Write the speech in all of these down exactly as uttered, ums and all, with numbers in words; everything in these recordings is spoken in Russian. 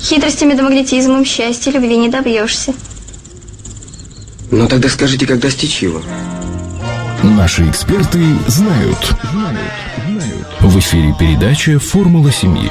Хитростями да магнетизмом счастья, любви не добьешься. Ну тогда скажите, как достичь его? Наши эксперты знают. Знают, знают. В эфире передача «Формула семьи».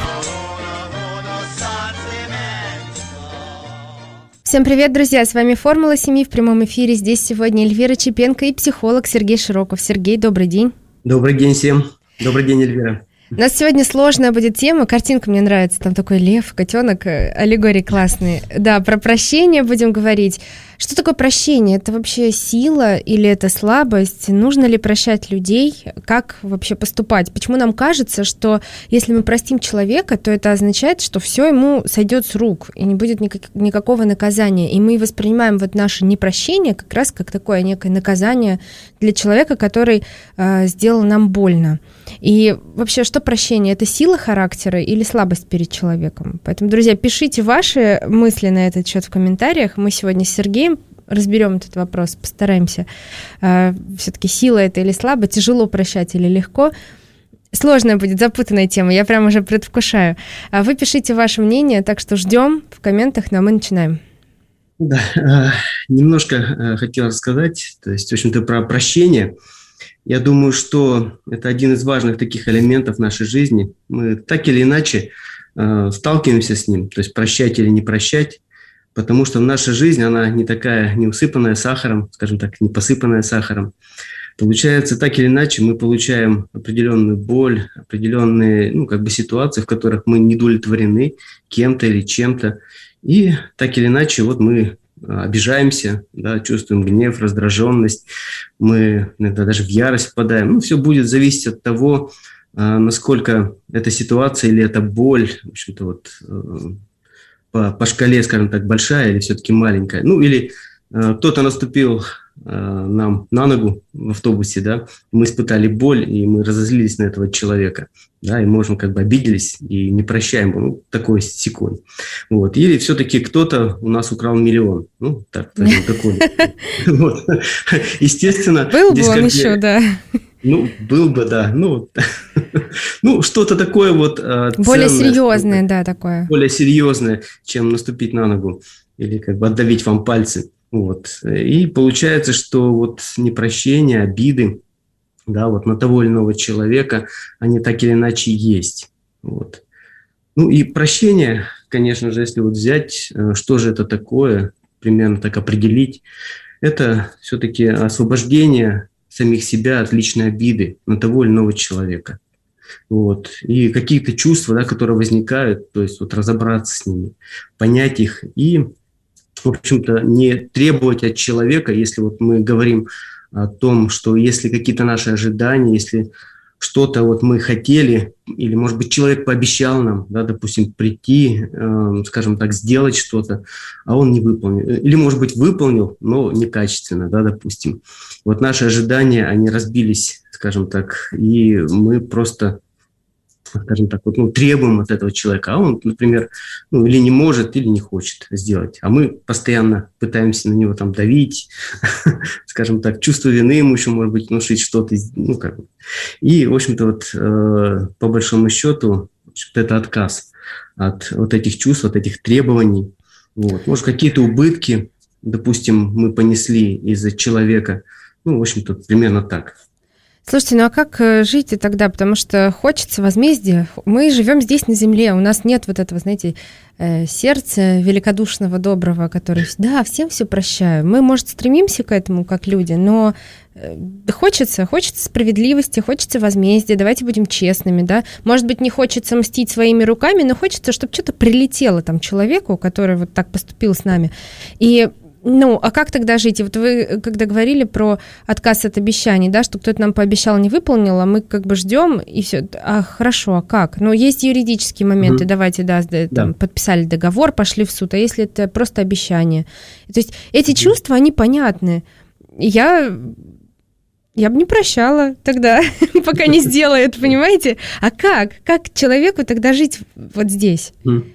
Всем привет, друзья! С вами «Формула семьи» в прямом эфире. Здесь сегодня Эльвира Чепенко и психолог Сергей Широков. Сергей, добрый день. Добрый день всем. Добрый день, Эльвира. У нас сегодня сложная будет тема. Картинка мне нравится. Там такой лев, котенок, аллегории классные. Да, про прощение будем говорить. Что такое прощение? Это вообще сила или это слабость? Нужно ли прощать людей? Как вообще поступать? Почему нам кажется, что если мы простим человека, то это означает, что все ему сойдет с рук и не будет никак, никакого наказания. И мы воспринимаем вот наше непрощение как раз как такое некое наказание для человека, который э, сделал нам больно. И вообще, что прощение? Это сила характера или слабость перед человеком? Поэтому, друзья, пишите ваши мысли на этот счет в комментариях. Мы сегодня с Сергеем разберем этот вопрос, постараемся. Э, все-таки сила это или слабость, тяжело прощать или легко. Сложная будет, запутанная тема, я прям уже предвкушаю. А вы пишите ваше мнение, так что ждем в комментах, ну а мы начинаем. Да, э, немножко э, хотел рассказать, то есть, в общем-то, про прощение. Я думаю, что это один из важных таких элементов нашей жизни. Мы так или иначе э, сталкиваемся с ним, то есть прощать или не прощать, потому что наша жизнь, она не такая, не усыпанная сахаром, скажем так, не посыпанная сахаром. Получается, так или иначе мы получаем определенную боль, определенные, ну, как бы ситуации, в которых мы не удовлетворены кем-то или чем-то. И так или иначе вот мы обижаемся, да, чувствуем гнев, раздраженность, мы иногда даже в ярость впадаем. Ну, все будет зависеть от того, насколько эта ситуация или эта боль, в общем-то, вот по, по шкале, скажем так, большая или все-таки маленькая. Ну, или кто-то наступил нам на ногу в автобусе, да, мы испытали боль, и мы разозлились на этого человека, да, и можем как бы обиделись и не прощаем, ну, такой секой. Вот. Или все-таки кто-то у нас украл миллион, ну, так, такой. Естественно. Был бы он еще, да. Ну, был бы, да. Ну, ну что-то такое вот ценное. Более серьезное, да, такое. Более серьезное, чем наступить на ногу или как бы отдавить вам пальцы. Вот. И получается, что вот непрощение, обиды, да, вот на того или иного человека, они так или иначе есть. Вот. Ну и прощение, конечно же, если вот взять, что же это такое, примерно так определить, это все-таки освобождение самих себя от личной обиды на того или иного человека. Вот. И какие-то чувства, да, которые возникают, то есть вот разобраться с ними, понять их и, в общем-то, не требовать от человека, если вот мы говорим о том, что если какие-то наши ожидания, если что-то вот мы хотели, или, может быть, человек пообещал нам, да, допустим, прийти, э, скажем так, сделать что-то, а он не выполнил. Или, может быть, выполнил, но некачественно, да, допустим. Вот наши ожидания, они разбились, скажем так, и мы просто, скажем так, вот, ну, требуем от этого человека, а он, например, ну, или не может, или не хочет сделать. А мы постоянно пытаемся на него там давить, скажем так, чувство вины ему еще, может быть, внушить что-то. Ну, как бы. И, в общем-то, вот, э, по большому счету, это отказ от вот этих чувств, от этих требований. Вот. Может, какие-то убытки, допустим, мы понесли из-за человека. Ну, в общем-то, примерно так. Слушайте, ну а как жить-то тогда? Потому что хочется возмездия. Мы живем здесь на земле, у нас нет вот этого, знаете, сердца великодушного, доброго, который, да, всем все прощаю. Мы, может, стремимся к этому, как люди, но хочется, хочется справедливости, хочется возмездия, давайте будем честными, да. Может быть, не хочется мстить своими руками, но хочется, чтобы что-то прилетело там человеку, который вот так поступил с нами. И ну, а как тогда жить? И вот вы, когда говорили про отказ от обещаний, да, что кто-то нам пообещал, не выполнил, а мы как бы ждем, и все. А хорошо, а как? Ну, есть юридические моменты, mm-hmm. давайте, да, там, да, подписали договор, пошли в суд, а если это просто обещание? То есть эти mm-hmm. чувства, они понятны. Я... Я бы не прощала тогда, пока не сделает, понимаете? А как? Как человеку тогда жить вот здесь?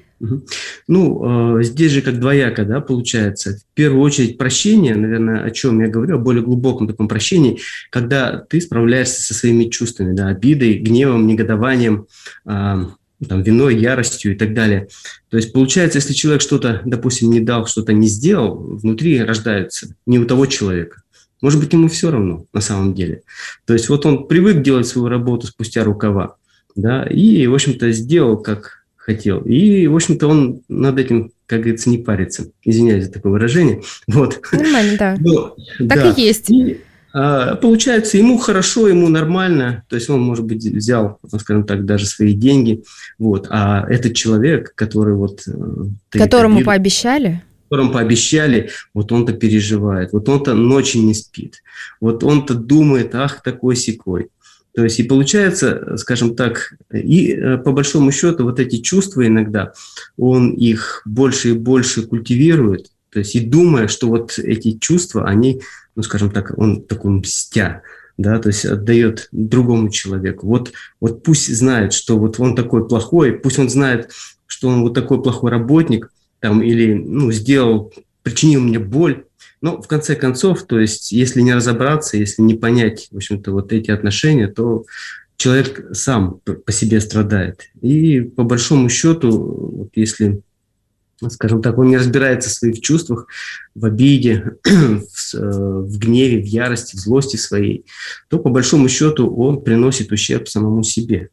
Ну, здесь же как двояко, да, получается. В первую очередь прощение, наверное, о чем я говорю, о более глубоком таком прощении, когда ты справляешься со своими чувствами, да, обидой, гневом, негодованием, там, виной, яростью и так далее. То есть получается, если человек что-то, допустим, не дал, что-то не сделал, внутри рождается не у того человека. Может быть, ему все равно на самом деле. То есть вот он привык делать свою работу спустя рукава, да, и, в общем-то, сделал, как хотел. И, в общем-то, он над этим, как говорится, не парится. Извиняюсь за такое выражение. Вот. Нормально, да. Но, так да. и есть. И, а, получается, ему хорошо, ему нормально. То есть он, может быть, взял, скажем так, даже свои деньги. Вот. А этот человек, который вот... Которому пообещали? Которому пообещали, вот он-то переживает. Вот он-то ночи не спит. Вот он-то думает, ах, такой-сякой. То есть и получается, скажем так, и по большому счету вот эти чувства иногда, он их больше и больше культивирует, то есть и думая, что вот эти чувства, они, ну скажем так, он такой мстя, да, то есть отдает другому человеку. Вот, вот пусть знает, что вот он такой плохой, пусть он знает, что он вот такой плохой работник, там, или, ну, сделал, причинил мне боль. Но в конце концов, то есть, если не разобраться, если не понять, в общем-то, вот эти отношения, то человек сам по себе страдает. И по большому счету, вот если, скажем так, он не разбирается в своих чувствах, в обиде, в, в гневе, в ярости, в злости своей, то по большому счету он приносит ущерб самому себе.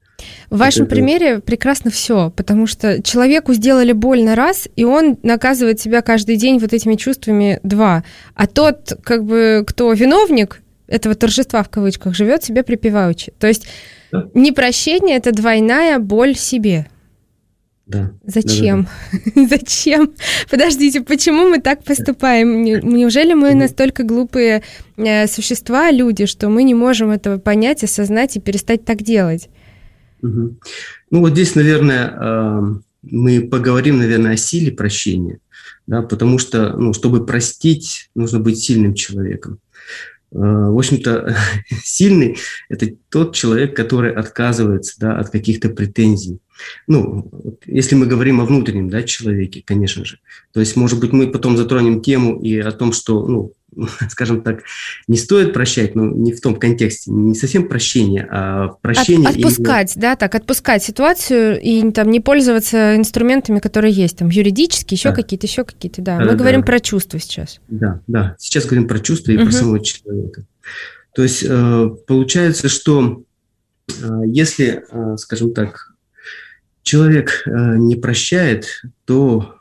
В вашем это... примере прекрасно все, потому что человеку сделали больно раз, и он наказывает себя каждый день вот этими чувствами два. А тот, как бы, кто виновник этого торжества в кавычках, живет себе припеваючи. То есть да. Непрощение – это двойная боль себе. Да. Зачем? Да, да, да. Зачем? Подождите, почему мы так поступаем? Неужели мы настолько глупые существа, люди, что мы не можем этого понять, осознать и перестать так делать? Угу. Ну вот здесь, наверное, мы поговорим, наверное, о силе прощения, да, потому что, ну, чтобы простить, нужно быть сильным человеком. В общем-то, сильный – это тот человек, который отказывается, да, от каких-то претензий. Ну, если мы говорим о внутреннем, да, человеке, конечно же. То есть, может быть, мы потом затронем тему и о том, что, ну, скажем так, не стоит прощать, но не в том контексте, не совсем прощение, а прощение... От, отпускать, именно... да, так, отпускать ситуацию и там не пользоваться инструментами, которые есть, там, юридические, еще да. какие-то, еще какие-то, да. да мы да, говорим да. про чувства сейчас. Да, да, сейчас говорим про чувства и угу. про самого человека. То есть, получается, что если, скажем так, человек не прощает, то,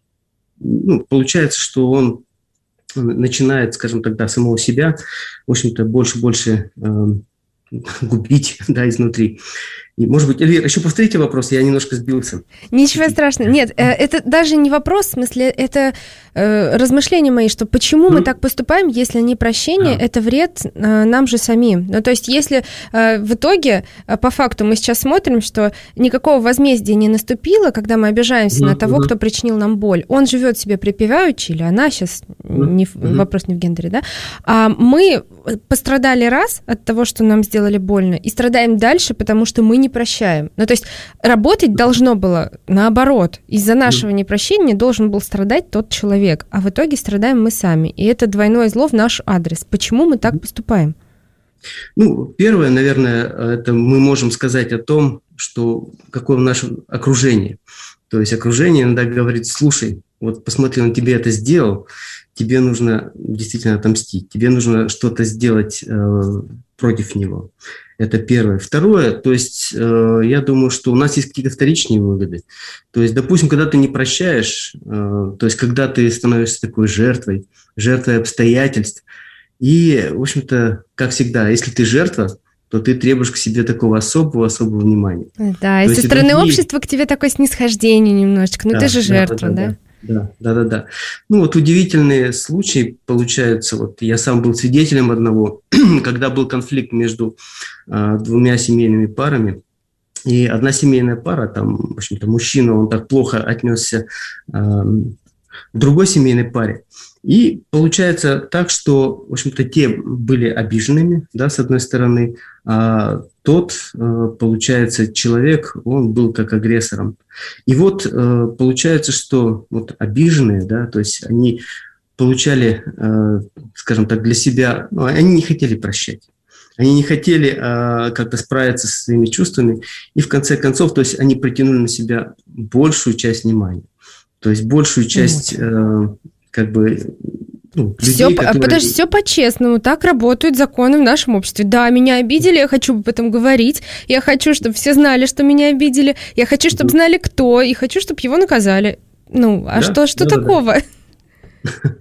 ну, получается, что он начинает, скажем так, да, самого себя, в общем-то, больше-больше э, губить, да, изнутри. И, может быть, Эльвира, еще повторите вопрос, я немножко сбился. Ничего страшного. Нет, это даже не вопрос, в смысле, это э, размышления мои, что почему mm-hmm. мы так поступаем, если не прощение, ah. это вред э, нам же самим. Ну, то есть, если э, в итоге, э, по факту, мы сейчас смотрим, что никакого возмездия не наступило, когда мы обижаемся mm-hmm. на того, кто причинил нам боль. Он живет себе припеваючи, или она, сейчас mm-hmm. не, вопрос не в гендере, да, а мы пострадали раз от того, что нам сделали больно, и страдаем дальше, потому что мы не прощаем. Ну, то есть работать должно было наоборот. Из-за нашего непрощения должен был страдать тот человек, а в итоге страдаем мы сами. И это двойное зло в наш адрес. Почему мы так поступаем? Ну, первое, наверное, это мы можем сказать о том, что какое наше окружение. То есть окружение иногда говорит: слушай, вот посмотри, он тебе это сделал, тебе нужно действительно отомстить, тебе нужно что-то сделать э, против него. Это первое. Второе, то есть э, я думаю, что у нас есть какие-то вторичные выгоды. То есть, допустим, когда ты не прощаешь, э, то есть когда ты становишься такой жертвой, жертвой обстоятельств, и, в общем-то, как всегда, если ты жертва, то ты требуешь к себе такого особого-особого внимания. Да, и со стороны другие... общества к тебе такое снисхождение немножечко, ну да, ты же жертва, да? да, да. Да, да, да, да. Ну вот удивительные случаи получаются. Вот я сам был свидетелем одного, когда был конфликт между э, двумя семейными парами, и одна семейная пара, там, в общем-то, мужчина, он так плохо отнесся э, к другой семейной паре. И получается так, что, в общем-то, те были обиженными, да, с одной стороны, а тот, получается, человек, он был как агрессором. И вот получается, что вот обиженные, да, то есть они получали, скажем так, для себя, ну, они не хотели прощать. Они не хотели э, как-то справиться со своими чувствами, и в конце концов, то есть они притянули на себя большую часть внимания, то есть большую часть э, как бы ну, людей, все, которые... Подожди, все по-честному, так работают законы в нашем обществе. Да, меня обидели, я хочу об этом говорить, я хочу, чтобы все знали, что меня обидели, я хочу, чтобы знали, кто, и хочу, чтобы его наказали. Ну, а да, что, что да, такого? Да.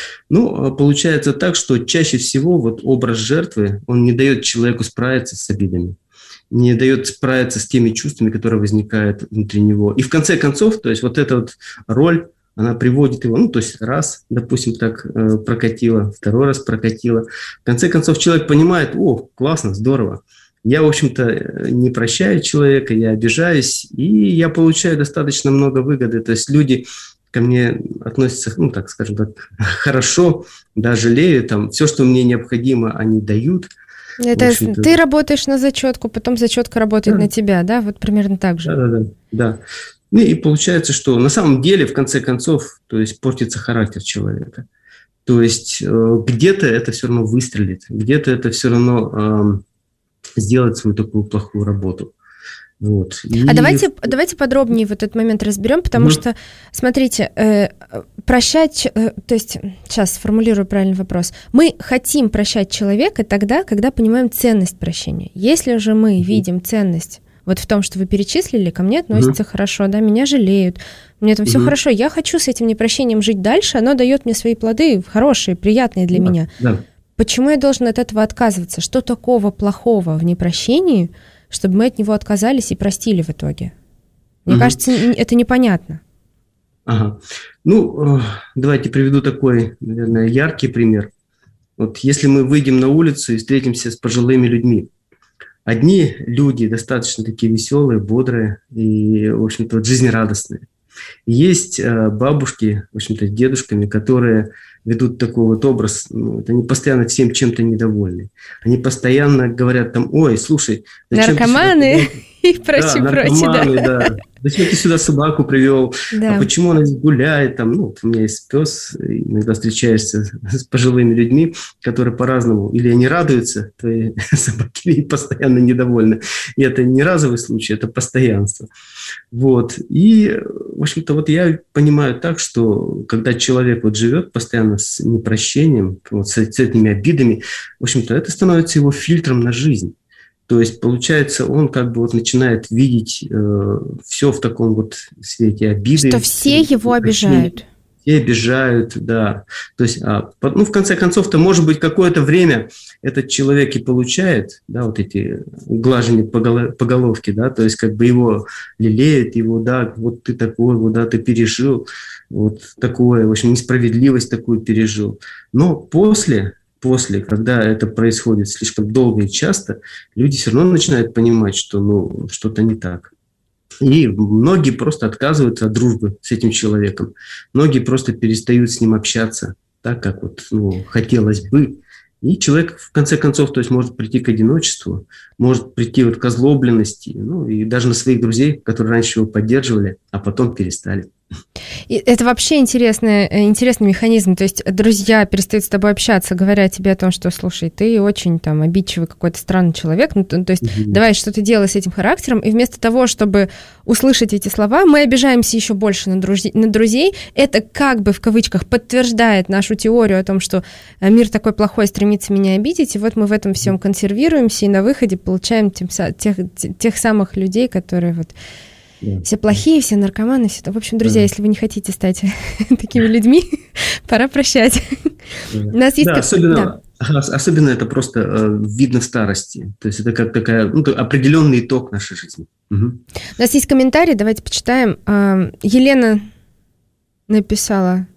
Ну, получается так, что чаще всего вот образ жертвы, он не дает человеку справиться с обидами, не дает справиться с теми чувствами, которые возникают внутри него. И в конце концов, то есть вот эта вот роль, она приводит его, ну, то есть раз, допустим, так э, прокатило, второй раз прокатило. В конце концов человек понимает, о, классно, здорово. Я, в общем-то, не прощаю человека, я обижаюсь, и я получаю достаточно много выгоды. То есть люди ко мне относятся, ну, так скажем так, хорошо, да, жалеют, там, все, что мне необходимо, они дают. Это ты работаешь на зачетку, потом зачетка работает да. на тебя, да? Вот примерно так же. Да, да, да, да. Ну и получается, что на самом деле, в конце концов, то есть портится характер человека. То есть э, где-то это все равно выстрелит, где-то это все равно э, сделает свою такую плохую работу. Вот. И... А давайте, давайте подробнее вот этот момент разберем, потому mm-hmm. что, смотрите, э, прощать, э, то есть, сейчас сформулирую правильный вопрос. Мы хотим прощать человека тогда, когда понимаем ценность прощения. Если же мы mm-hmm. видим ценность вот в том, что вы перечислили, ко мне относятся mm-hmm. хорошо, да, меня жалеют, мне там mm-hmm. все хорошо, я хочу с этим непрощением жить дальше, оно дает мне свои плоды хорошие, приятные для yeah. меня. Yeah. Почему я должен от этого отказываться? Что такого плохого в непрощении, чтобы мы от него отказались и простили в итоге? Мне mm-hmm. кажется, это непонятно. Ага. Ну, давайте приведу такой, наверное, яркий пример. Вот если мы выйдем на улицу и встретимся с пожилыми людьми, одни люди достаточно такие веселые, бодрые и, в общем-то, жизнерадостные. Есть э, бабушки, в общем-то, с дедушками, которые ведут такой вот образ, ну, они постоянно всем чем-то недовольны. Они постоянно говорят там, ой, слушай... Наркоманы и прочее, да, прочее, наркоманы, да. да. Зачем ты сюда собаку привел? Да. А почему она здесь гуляет? Там, ну, у меня есть пес, иногда встречаешься с пожилыми людьми, которые по-разному, или они радуются твоей собаке, или постоянно недовольны. И это не разовый случай, это постоянство. Вот. И, в общем-то, вот я понимаю так, что когда человек вот живет постоянно с непрощением, вот с, с этими обидами, в общем-то, это становится его фильтром на жизнь. То есть, получается, он как бы вот начинает видеть э, все в таком вот свете обиды. Что все его обижают. Все обижают, да. То есть, а, ну, в конце концов-то, может быть, какое-то время этот человек и получает, да, вот эти глажения по, голов, по головке, да, то есть, как бы его лелеют, его, да, вот ты такой, вот, да, ты пережил, вот такое, в общем, несправедливость такую пережил. Но после... После, когда это происходит слишком долго и часто, люди все равно начинают понимать, что ну, что-то не так. И многие просто отказываются от дружбы с этим человеком. Многие просто перестают с ним общаться так, как вот, ну, хотелось бы. И человек, в конце концов, то есть может прийти к одиночеству, может прийти вот к озлобленности, ну, и даже на своих друзей, которые раньше его поддерживали, а потом перестали. И это вообще интересный, интересный механизм. То есть друзья перестают с тобой общаться, говоря тебе о том, что, слушай, ты очень там обидчивый какой-то странный человек, ну, то, то есть mm-hmm. давай что-то делай с этим характером, и вместо того, чтобы услышать эти слова, мы обижаемся еще больше на, друз... на друзей. Это как бы в кавычках подтверждает нашу теорию о том, что мир такой плохой, стремится меня обидеть, и вот мы в этом всем консервируемся, и на выходе получаем тем, тех, тех самых людей, которые вот Yeah. все плохие, все наркоманы, все. В общем, друзья, yeah. если вы не хотите стать такими людьми, пора прощать. Yeah. У нас есть да, как... особенно, да. особенно это просто э, видно в старости. То есть это как такая, ну, определенный итог нашей жизни. Угу. У нас есть комментарий, давайте почитаем. Э, Елена написала...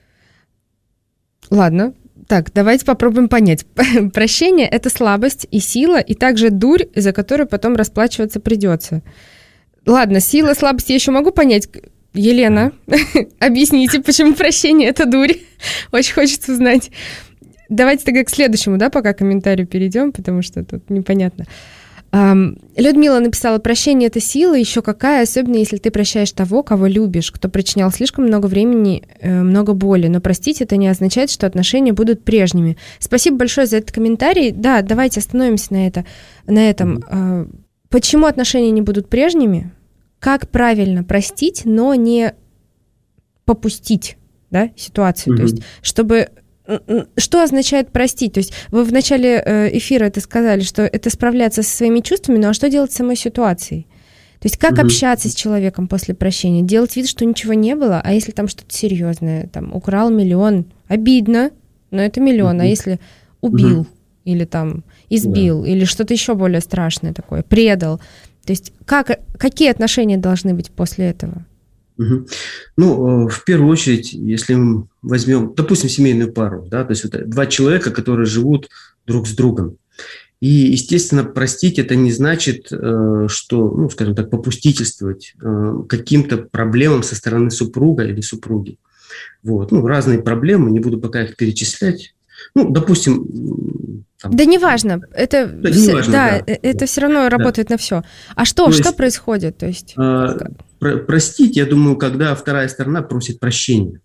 Ладно, так, давайте попробуем понять. Прощение – это слабость и сила, и также дурь, за которую потом расплачиваться придется. Ладно, сила, слабость я еще могу понять. Елена, объясните, почему прощение – это дурь? Очень хочется узнать. Давайте тогда к следующему, да, пока комментарию перейдем, потому что тут непонятно. Людмила написала: прощение — это сила, еще какая, особенно если ты прощаешь того, кого любишь, кто причинял слишком много времени, много боли. Но простить — это не означает, что отношения будут прежними. Спасибо большое за этот комментарий. Да, давайте остановимся на, это, на этом. Почему отношения не будут прежними? Как правильно простить, но не попустить, да, ситуацию? Mm-hmm. То есть, чтобы... Что означает простить? То есть вы в начале эфира это сказали, что это справляться со своими чувствами, ну а что делать с самой ситуацией? То есть как mm-hmm. общаться с человеком после прощения? Делать вид, что ничего не было, а если там что-то серьезное, там украл миллион, обидно, но это миллион, mm-hmm. а если убил mm-hmm. или там избил, yeah. или что-то еще более страшное такое, предал, то есть как, какие отношения должны быть после этого? Угу. Ну, в первую очередь, если мы возьмем, допустим, семейную пару, да, то есть это два человека, которые живут друг с другом. И, естественно, простить это не значит, что, ну, скажем так, попустительствовать каким-то проблемам со стороны супруга или супруги. Вот. Ну, разные проблемы, не буду пока их перечислять. Ну, допустим... Там, да неважно, это, да, все, неважно, да, да, это да. все равно работает да. на все. А что, То что есть, происходит? То есть, а, про- простить, я думаю, когда вторая сторона просит прощения.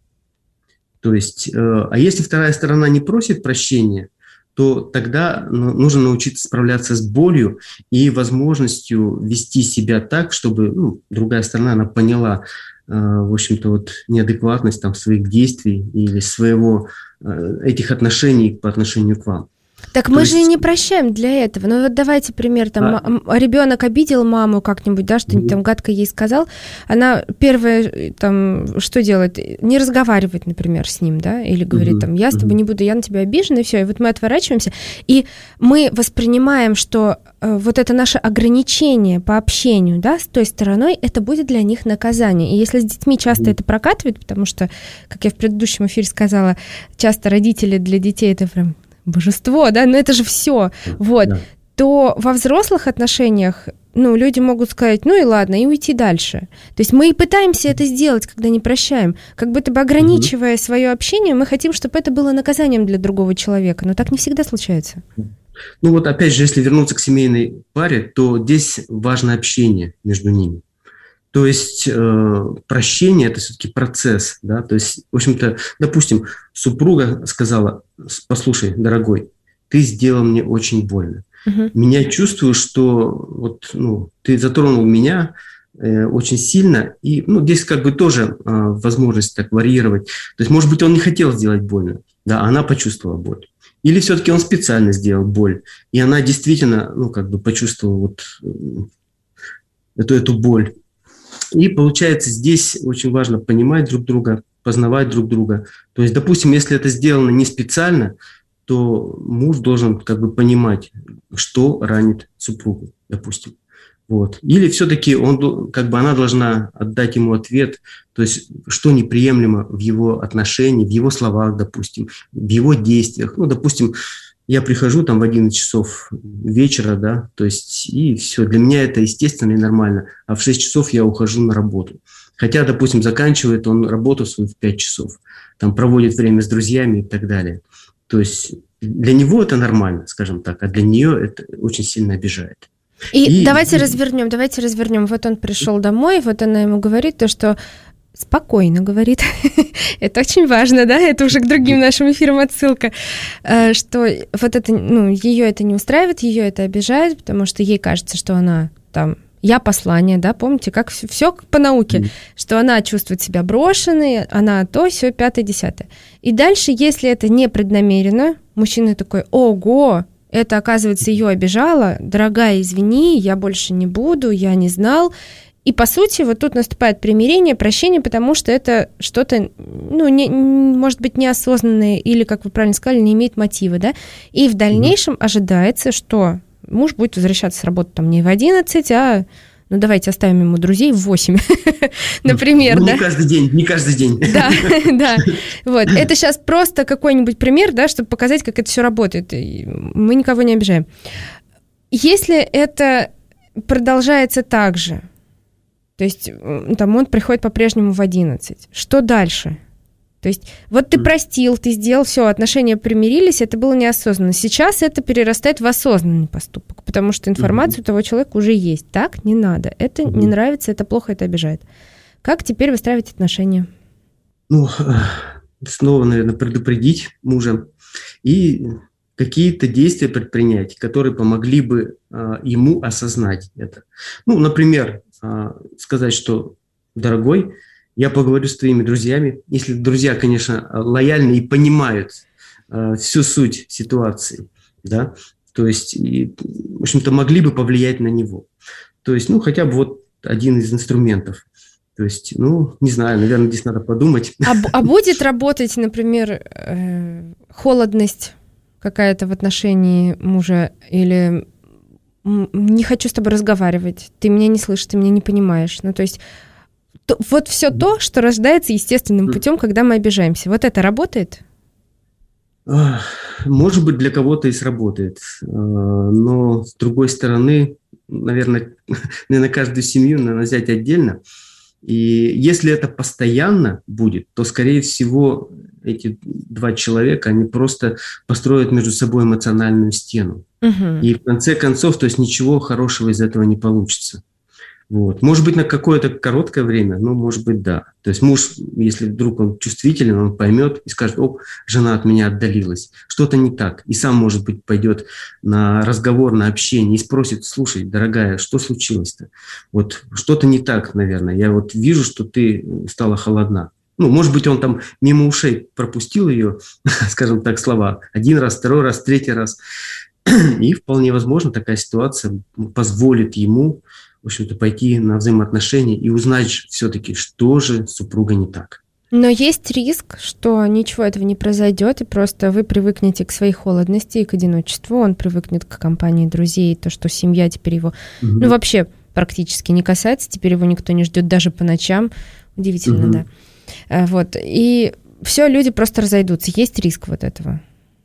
То есть, а если вторая сторона не просит прощения, то тогда нужно научиться справляться с болью и возможностью вести себя так, чтобы ну, другая сторона она поняла, в общем-то, вот неадекватность там, своих действий или своего этих отношений по отношению к вам. Так мы То же есть... и не прощаем для этого. Ну вот давайте пример, там а... ребенок обидел маму как-нибудь, да, что-нибудь mm-hmm. там гадко ей сказал, она первое там что делает? Не разговаривает, например, с ним, да, или говорит mm-hmm. там, я с тобой mm-hmm. не буду, я на тебя обижена, и все, и вот мы отворачиваемся, и мы воспринимаем, что э, вот это наше ограничение по общению, да, с той стороной, это будет для них наказание. И если с детьми часто mm-hmm. это прокатывает, потому что, как я в предыдущем эфире сказала, часто родители для детей это прям божество, да, но это же все, вот, да. то во взрослых отношениях, ну, люди могут сказать, ну и ладно, и уйти дальше. То есть мы и пытаемся это сделать, когда не прощаем, как будто бы ограничивая угу. свое общение, мы хотим, чтобы это было наказанием для другого человека, но так не всегда случается. Ну вот опять же, если вернуться к семейной паре, то здесь важно общение между ними. То есть э, прощение – это все-таки процесс, да, то есть, в общем-то, допустим, супруга сказала, послушай, дорогой, ты сделал мне очень больно. Uh-huh. Меня чувствую, что вот, ну, ты затронул меня э, очень сильно, и ну, здесь как бы тоже э, возможность так варьировать. То есть, может быть, он не хотел сделать больно, да, а она почувствовала боль. Или все-таки он специально сделал боль, и она действительно, ну, как бы почувствовала вот э, эту, эту боль. И получается, здесь очень важно понимать друг друга, познавать друг друга. То есть, допустим, если это сделано не специально, то муж должен как бы понимать, что ранит супругу, допустим. Вот. Или все-таки он, как бы она должна отдать ему ответ, то есть что неприемлемо в его отношении, в его словах, допустим, в его действиях. Ну, допустим, я прихожу там в одиннадцать часов вечера, да, то есть и все, для меня это естественно и нормально, а в шесть часов я ухожу на работу. Хотя, допустим, заканчивает он работу свою в пять часов, там проводит время с друзьями и так далее. То есть для него это нормально, скажем так, а для нее это очень сильно обижает. И, и давайте и... развернем, давайте развернем. Вот он пришел домой, вот она ему говорит то, что спокойно говорит. Это очень важно, да? Это уже к другим нашим эфирам отсылка, что вот это, ну, ее это не устраивает, ее это обижает, потому что ей кажется, что она там я послание, да, помните, как все, все по науке, mm. что она чувствует себя брошенной, она то, сё, пятое, десятое. И дальше, если это не преднамеренно, мужчина такой, ого, это, оказывается, ее обижало, дорогая, извини, я больше не буду, я не знал. И, по сути, вот тут наступает примирение, прощение, потому что это что-то, ну, не, может быть, неосознанное или, как вы правильно сказали, не имеет мотива, да. И в дальнейшем mm. ожидается, что муж будет возвращаться с работы там не в одиннадцать, а, ну, давайте оставим ему друзей в восемь, например, ну, да? Не каждый день, не каждый день. Да, да. Вот, это сейчас просто какой-нибудь пример, да, чтобы показать, как это все работает. Мы никого не обижаем. Если это продолжается так же, то есть там он приходит по-прежнему в одиннадцать, что дальше? То есть вот ты простил, ты сделал все, отношения примирились, это было неосознанно. Сейчас это перерастает в осознанный поступок, потому что информация mm-hmm. у того человека уже есть. Так не надо. Это mm-hmm. не нравится, это плохо, это обижает. Как теперь выстраивать отношения? Ну, снова, наверное, предупредить мужа и какие-то действия предпринять, которые помогли бы а, ему осознать это. Ну, например, а, сказать, что, дорогой, я поговорю с твоими друзьями. Если друзья, конечно, лояльны и понимают э, всю суть ситуации, да, то есть, и, в общем-то, могли бы повлиять на него. То есть, ну, хотя бы вот один из инструментов. То есть, ну, не знаю, наверное, здесь надо подумать. А, а будет работать, например, э, холодность какая-то в отношении мужа или не хочу с тобой разговаривать, ты меня не слышишь, ты меня не понимаешь. Ну, то есть То, вот все то, что рождается естественным путем, когда мы обижаемся. Вот это работает? Может быть, для кого-то и сработает. Но, с другой стороны, наверное, наверное каждую семью надо взять отдельно. И если это постоянно будет, то, скорее всего, эти два человека, они просто построят между собой эмоциональную стену. Угу. И в конце концов, то есть ничего хорошего из этого не получится. Вот. Может быть, на какое-то короткое время, но может быть, да. То есть муж, если вдруг он чувствителен, он поймет и скажет: оп, жена от меня отдалилась, что-то не так. И сам, может быть, пойдет на разговор, на общение и спросит: слушай, дорогая, что случилось-то? Вот что-то не так, наверное. Я вот вижу, что ты стала холодна. Ну, может быть, он там мимо ушей пропустил ее, скажем так, слова. Один раз, второй раз, третий раз. И вполне возможно, такая ситуация позволит ему, в общем-то, пойти на взаимоотношения и узнать все-таки, что же супруга не так. Но есть риск, что ничего этого не произойдет, и просто вы привыкнете к своей холодности и к одиночеству, он привыкнет к компании друзей, то, что семья теперь его, угу. ну, вообще практически не касается, теперь его никто не ждет даже по ночам. Удивительно, угу. да. Вот. И все, люди просто разойдутся. Есть риск вот этого.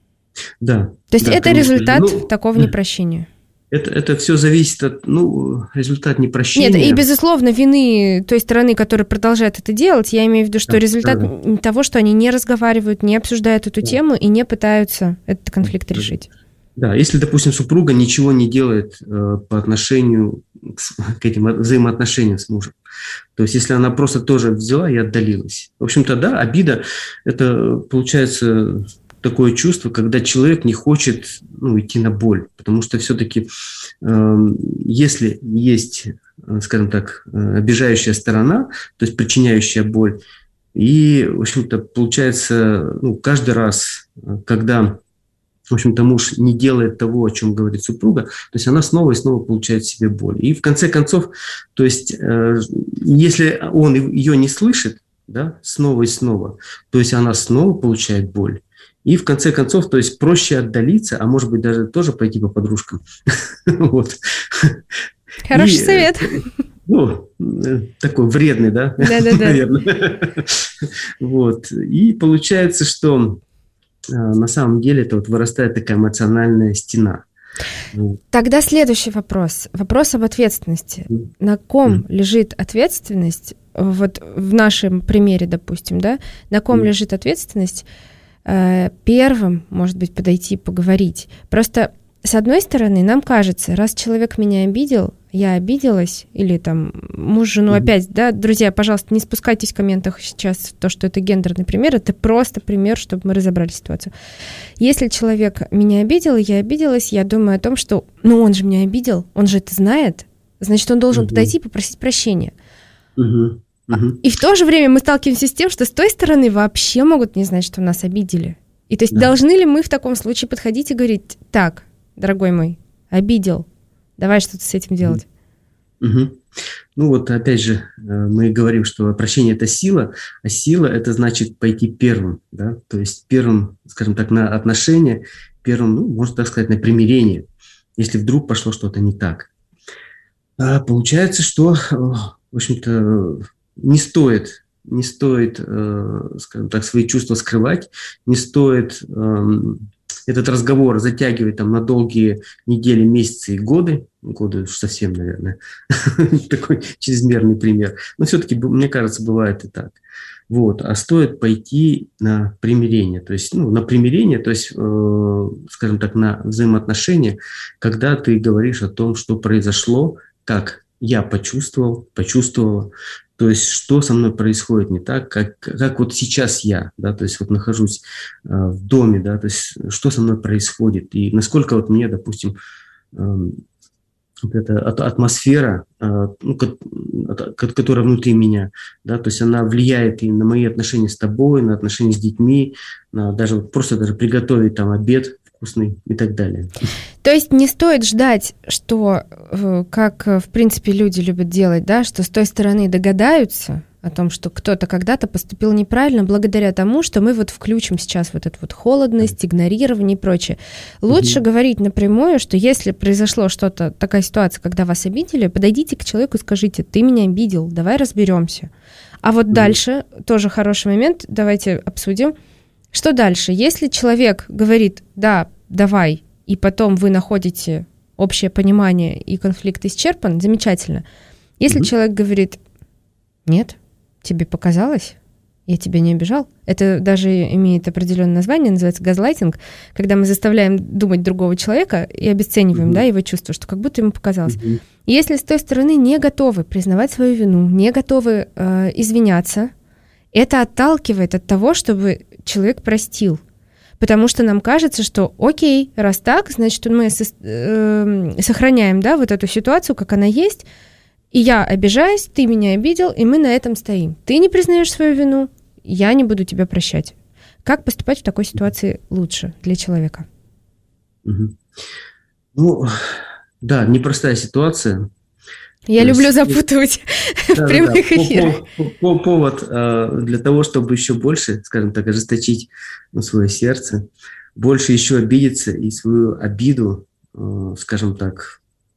Да. То есть да, это конечно. результат ну, такого непрощения. Это, это все зависит от, ну, результат непрощения. Нет, и, безусловно, вины той стороны, которая продолжает это делать, я имею в виду, что да, результат да. того, что они не разговаривают, не обсуждают эту да. тему и не пытаются этот конфликт да. решить. Да, если, допустим, супруга ничего не делает э, по отношению к, к этим взаимоотношениям с мужем, то есть если она просто тоже взяла и отдалилась. В общем-то, да, обида – это, получается, такое чувство, когда человек не хочет, ну, идти на боль, потому что все-таки, э, если есть, скажем так, обижающая сторона, то есть причиняющая боль, и, в общем-то, получается, ну, каждый раз, когда, в общем-то, муж не делает того, о чем говорит супруга, то есть она снова и снова получает в себе боль. И в конце концов, то есть, э, если он ее не слышит, да, снова и снова, то есть она снова получает боль. И в конце концов, то есть проще отдалиться, а может быть даже тоже пойти по подружкам. Вот. Хороший и, совет. Ну, такой вредный, да? Да-да-да. Наверное. Вот. И получается, что на самом деле это вот вырастает такая эмоциональная стена. Тогда следующий вопрос. Вопрос об ответственности. Mm. На ком mm. лежит ответственность, вот в нашем примере, допустим, да, на ком mm. лежит ответственность первым, может быть, подойти и поговорить. Просто, с одной стороны, нам кажется, раз человек меня обидел, я обиделась, или там муж, жену, mm-hmm. опять, да, друзья, пожалуйста, не спускайтесь в комментах сейчас в то, что это гендерный пример, это просто пример, чтобы мы разобрали ситуацию. Если человек меня обидел, и я обиделась, я думаю о том, что, ну, он же меня обидел, он же это знает, значит, он должен mm-hmm. подойти и попросить прощения. Mm-hmm. Uh-huh. И в то же время мы сталкиваемся с тем, что с той стороны вообще могут не знать, что нас обидели. И то есть да. должны ли мы в таком случае подходить и говорить: так, дорогой мой, обидел, давай что-то с этим делать? Uh-huh. Ну вот опять же мы говорим, что прощение – это сила, а сила – это значит пойти первым, да? То есть первым, скажем так, на отношения, первым, ну, можно так сказать, на примирение, если вдруг пошло что-то не так. А получается, что, в общем-то, Не стоит, не стоит, э, скажем так, свои чувства скрывать, не стоит э, этот разговор затягивать там на долгие недели, месяцы и годы, годы уж совсем, наверное, такой чрезмерный пример, но все-таки, мне кажется, бывает и так. Вот, а стоит пойти на примирение, то есть, ну, на примирение, то есть, э, скажем так, на взаимоотношения, когда ты говоришь о том, что произошло, как я почувствовал, почувствовала, то есть, что со мной происходит не так, как, как вот сейчас я, да, то есть, вот нахожусь э, в доме, да, то есть, что со мной происходит, и насколько вот мне, допустим, э, вот эта атмосфера, ну, которая внутри меня, да, то есть она влияет и на мои отношения с тобой, на отношения с детьми, на даже просто даже приготовить там обед вкусный и так далее. То есть не стоит ждать, что, как в принципе люди любят делать, да, что с той стороны догадаются о том, что кто-то когда-то поступил неправильно, благодаря тому, что мы вот включим сейчас вот эту вот холодность, игнорирование и прочее. Лучше mm-hmm. говорить напрямую, что если произошло что-то, такая ситуация, когда вас обидели, подойдите к человеку и скажите: ты меня обидел, давай разберемся. А вот mm-hmm. дальше, тоже хороший момент, давайте обсудим. Что дальше? Если человек говорит: да, давай, и потом вы находите общее понимание и конфликт исчерпан, замечательно. Если mm-hmm. человек говорит: нет, тебе показалось, я тебя не обижал. Это даже имеет определенное название, называется газлайтинг, когда мы заставляем думать другого человека и обесцениваем, mm-hmm. да, его чувства, что как будто ему показалось. Mm-hmm. И если с той стороны не готовы признавать свою вину, не готовы э, извиняться, это отталкивает от того, чтобы человек простил. Потому что нам кажется, что окей, раз так, значит, мы со- э, сохраняем, да, вот эту ситуацию, как она есть. И я обижаюсь, ты меня обидел, и мы на этом стоим. Ты не признаешь свою вину, я не буду тебя прощать. Как поступать в такой ситуации лучше для человека? Угу. Ну, да, непростая ситуация. Я То люблю есть, запутывать да, в прямых да, да. эфирах. По, по, повод э, для того, чтобы еще больше, скажем так, ожесточить ну, свое сердце, больше еще обидеться и свою обиду, э, скажем так,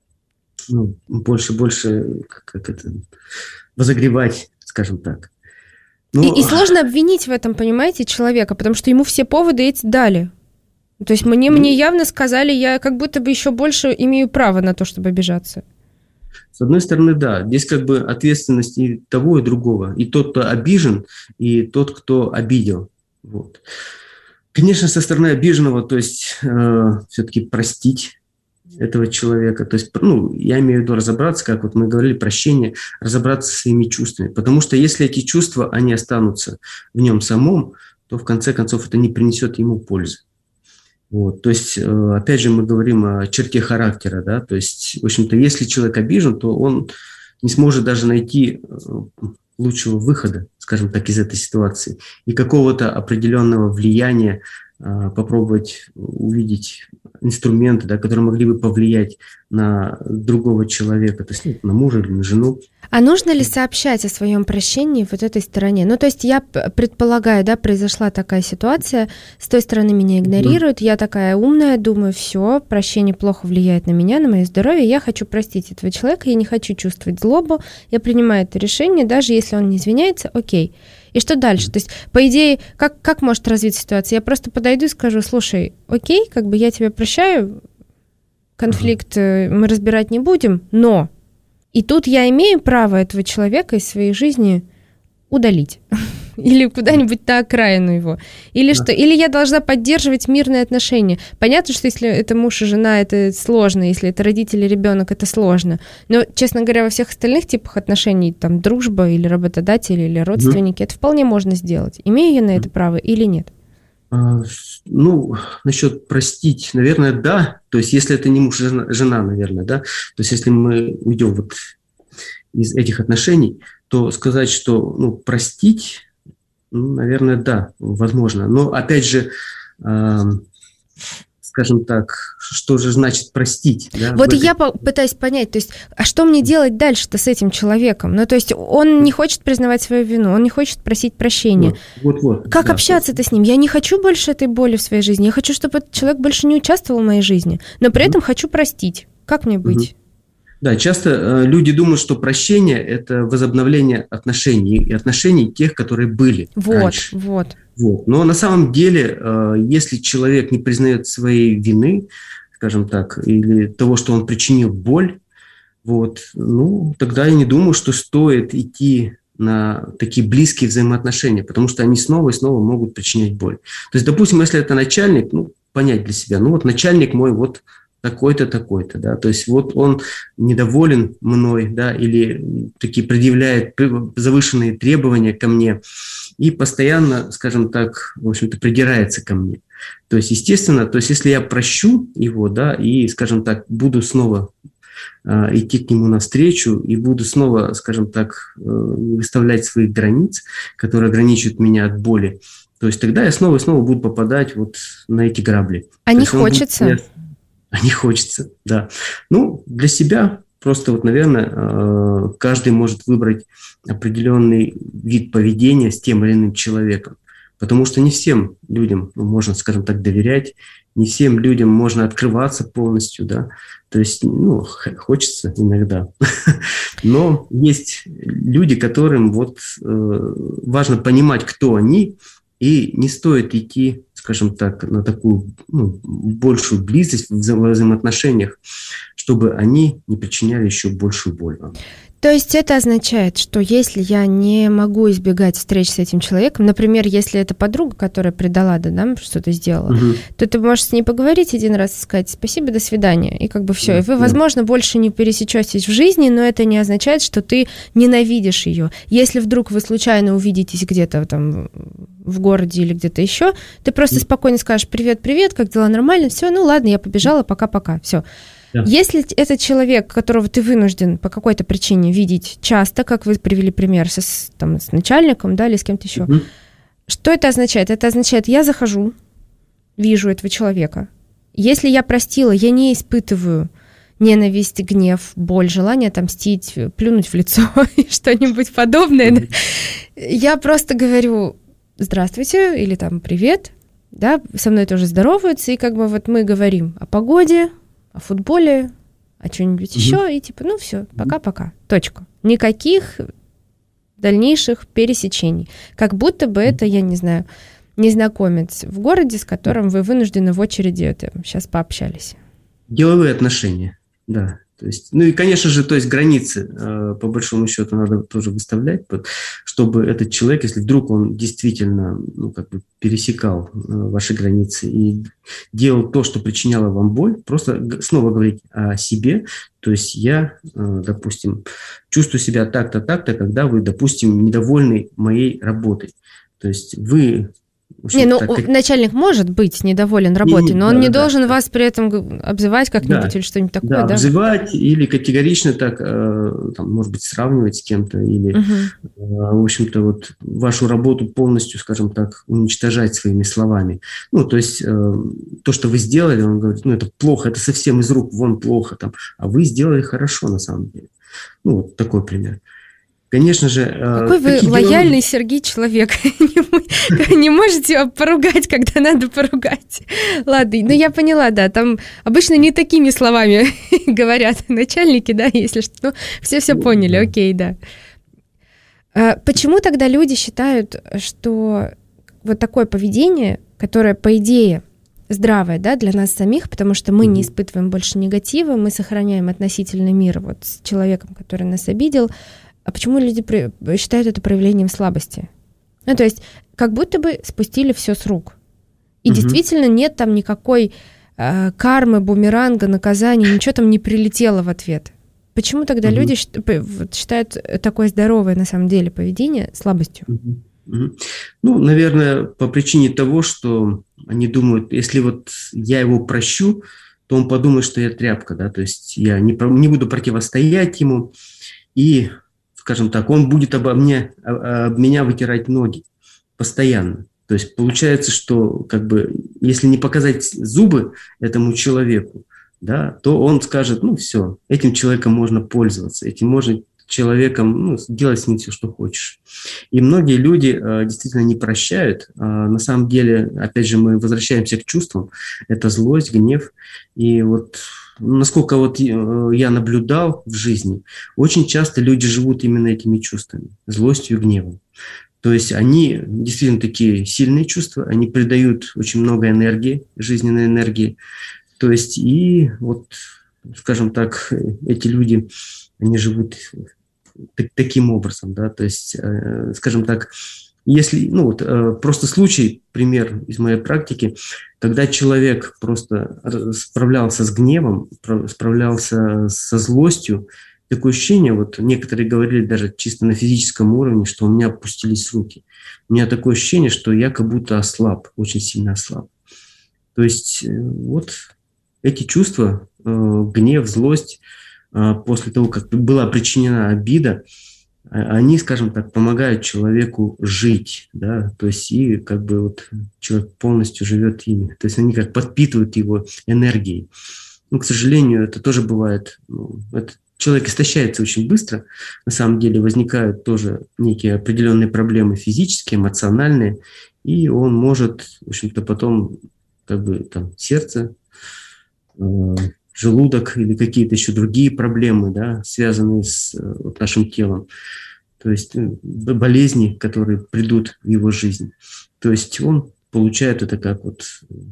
ну, больше, больше, как, как это, возогревать, скажем так. Ну, и, и сложно обвинить в этом, понимаете, человека, потому что ему все поводы эти дали. То есть мне, ну, мне явно сказали, я как будто бы еще больше имею право на то, чтобы обижаться. С одной стороны, да, здесь как бы ответственность и того, и другого. И тот, кто обижен, и тот, кто обидел. Вот. Конечно, со стороны обиженного, то есть э, все-таки простить этого человека. То есть, ну, я имею в виду разобраться, как вот мы говорили, прощение, разобраться со своими чувствами. Потому что если эти чувства, они останутся в нем самом, то в конце концов это не принесет ему пользы. Вот. То есть, опять же, мы говорим о черте характера, да, то есть, в общем-то, если человек обижен, то он не сможет даже найти лучшего выхода, скажем так, из этой ситуации и какого-то определенного влияния попробовать увидеть инструменты, да, которые могли бы повлиять на другого человека, то есть ну, на мужа или на жену. А нужно ли сообщать о своем прощении вот этой стороне? Ну, то есть я предполагаю, да, произошла такая ситуация, с той стороны меня игнорируют, mm. я такая умная, думаю, все, прощение плохо влияет на меня, на мое здоровье, я хочу простить этого человека, я не хочу чувствовать злобу, я принимаю это решение, даже если он не извиняется, окей. И что дальше? То есть, по идее, как, как может развиться ситуация? Я просто подойду и скажу: слушай, окей, как бы я тебя прощаю, конфликт мы разбирать не будем, но и тут я имею право этого человека из своей жизни удалить. Или куда-нибудь на окраину его. Или что? Или я должна поддерживать мирные отношения. Понятно, что если это муж и жена, это сложно. Если это родители и ребенок, это сложно. Но, честно говоря, во всех остальных типах отношений, там, дружба или работодатели, или родственники, mm. это вполне можно сделать. Имею я на это право или нет? А, ну, насчет простить, наверное, да. То есть, если это не муж и жена, жена, наверное, да. То есть, если мы уйдем вот из этих отношений, то сказать, что, ну, простить... Ну, наверное, да, возможно. Но, опять же, э, скажем так, что же значит простить? Да, вот и этой... я пытаюсь понять, то есть, а что мне делать дальше-то с этим человеком? Ну, то есть, он не хочет признавать свою вину, он не хочет просить прощения. Вот, вот, вот, как да, общаться-то вот. С ним? Я не хочу больше этой боли в своей жизни, я хочу, чтобы этот человек больше не участвовал в моей жизни, но при mm-hmm. этом хочу простить. Как мне быть? Mm-hmm. Да, часто э, люди думают, что прощение – это возобновление отношений, и отношений тех, которые были вот, раньше. Вот, Вот. Но на самом деле, э, если человек не признает своей вины, скажем так, или того, что он причинил боль, вот, ну, тогда я не думаю, что стоит идти на такие близкие взаимоотношения, потому что они снова и снова могут причинять боль. То есть, допустим, если это начальник, ну, понять для себя, ну, вот начальник мой вот такой-то, такой-то, да, то есть вот он недоволен мной, да, или такие предъявляет завышенные требования ко мне и постоянно, скажем так, в общем-то, придирается ко мне. То есть, естественно, то есть если я прощу его, да, и, скажем так, буду снова э, идти к нему навстречу и буду снова, скажем так, э, выставлять свои границы, которые ограничивают меня от боли, то есть тогда я снова и снова буду попадать вот на эти грабли. А не хочется? Будет... А не хочется, да. Ну, для себя просто вот, наверное, каждый может выбрать определенный вид поведения с тем или иным человеком. Потому что не всем людям можно, скажем так, доверять, не всем людям можно открываться полностью, да. То есть, ну, хочется иногда. Но есть люди, которым вот важно понимать, кто они, и не стоит идти, скажем так, на такую ну, большую близость в вза- взаимоотношениях, чтобы они не причиняли еще большую боль вам. То есть это означает, что если я не могу избегать встреч с этим человеком, например, если это подруга, которая предала, да, нам что-то сделала, угу. то ты можешь с ней поговорить один раз и сказать «спасибо, до свидания», и как бы все. Да, и вы, да. возможно, больше не пересечетесь в жизни, но это не означает, что ты ненавидишь ее. Если вдруг вы случайно увидитесь где-то там в городе или где-то еще, ты просто угу. спокойно скажешь «привет-привет, как дела, нормально?» Все, ну ладно, я побежала, пока-пока, все. Да. Если это человек, которого ты вынужден по какой-то причине видеть часто, как вы привели пример со, там, с начальником, да, или с кем-то еще, угу. что это означает? Это означает, я захожу, вижу этого человека. Если я простила, я не испытываю ненависть, гнев, боль, желание отомстить, плюнуть в лицо и что-нибудь подобное. Угу. Я просто говорю «здравствуйте» или там «привет», да, со мной тоже здороваются, и как бы вот мы говорим о погоде, о футболе, о чем-нибудь mm-hmm. еще, и типа, ну все, пока-пока, точка. Никаких дальнейших пересечений. Как будто бы это, я не знаю, незнакомец в городе, с которым вы вынуждены в очереди это, сейчас пообщались. Деловые отношения, да. То есть, ну и, конечно же, то есть границы, э, по большому счету, надо тоже выставлять, чтобы этот человек, если вдруг он действительно ну, как бы пересекал э, ваши границы и делал то, что причиняло вам боль, просто снова говорить о себе. То есть я, э, допустим, чувствую себя так-то, так-то, когда вы, допустим, недовольны моей работой. То есть вы... Не, ну так, как... начальник может быть недоволен работой, не, не, но он да, не да, должен да. вас при этом обзывать как-нибудь да, или что-нибудь такое, да? Да, обзывать или категорично так, э, там, может быть, сравнивать с кем-то, или, угу. э, в общем-то, вот вашу работу полностью, скажем так, уничтожать своими словами. Ну, то есть э, то, что вы сделали, он говорит, ну, это плохо, это совсем из рук вон плохо, там, а вы сделали хорошо на самом деле. Ну, вот такой пример. Конечно же... Какой вы лояльный, дела... Сергей, человек. Не можете поругать, когда надо поругать. Ладно, ну я поняла, да, там обычно не такими словами говорят начальники, да, если что. Ну, все-все поняли, окей, да. Почему тогда люди считают, что вот такое поведение, которое, по идее, здравое, да, для нас самих, потому что мы не испытываем больше негатива, мы сохраняем относительный мир вот с человеком, который нас обидел. А почему люди считают это проявлением слабости? Ну, то есть, как будто бы спустили все с рук. И угу. действительно нет там никакой э, кармы, бумеранга, наказания, ничего там не прилетело в ответ. Почему тогда угу. люди считают такое здоровое, на самом деле, поведение слабостью? Угу. Угу. Ну, наверное, по причине того, что они думают, если вот я его прощу, то он подумает, что я тряпка, да, то есть я не, не буду противостоять ему, и... скажем так, он будет обо мне, об меня вытирать ноги постоянно. То есть получается, что как бы, если не показать зубы этому человеку, да, то он скажет, ну все, этим человеком можно пользоваться, этим можно человеком ну, делать с ним все, что хочешь. И многие люди э, действительно не прощают. А на самом деле, опять же, мы возвращаемся к чувствам. Это злость, гнев. И вот насколько вот я наблюдал в жизни, очень часто люди живут именно этими чувствами, злостью и гневом. То есть они действительно такие сильные чувства, они придают очень много энергии, жизненной энергии. То есть и вот, скажем так, эти люди, они живут таким образом, да, то есть, скажем так, если, ну вот, просто случай, пример из моей практики, когда человек просто справлялся с гневом, справлялся со злостью, такое ощущение, вот некоторые говорили даже чисто на физическом уровне, что у меня опустились руки. У меня такое ощущение, что я как будто ослаб, очень сильно ослаб. То есть вот эти чувства, гнев, злость, после того, как была причинена обида, они, скажем так, помогают человеку жить, да, то есть и как бы вот человек полностью живет ими, то есть они как подпитывают его энергией. Ну, к сожалению, это тоже бывает, ну, это, человек истощается очень быстро, на самом деле возникают тоже некие определенные проблемы физические, эмоциональные, и он может, в общем-то, потом как бы там сердце, э, желудок или какие-то еще другие проблемы, да, связанные с вот, нашим телом. То есть болезни, которые придут в его жизнь. То есть он получает это как вот